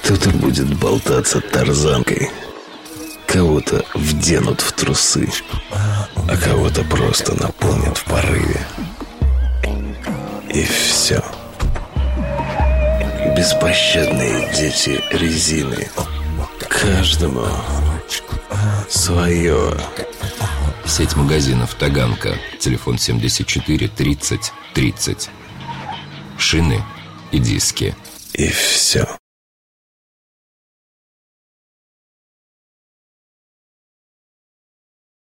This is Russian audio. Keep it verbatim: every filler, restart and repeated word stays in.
Кто-то будет болтаться тарзанкой, кого-то вденут в трусы, а кого-то просто наполнят в порыве. И все. Беспощадные дети резины. Каждому свое. Сеть магазинов «Таганка». Телефон семьдесят четыре тридцать тридцать. Шины и диски. И все.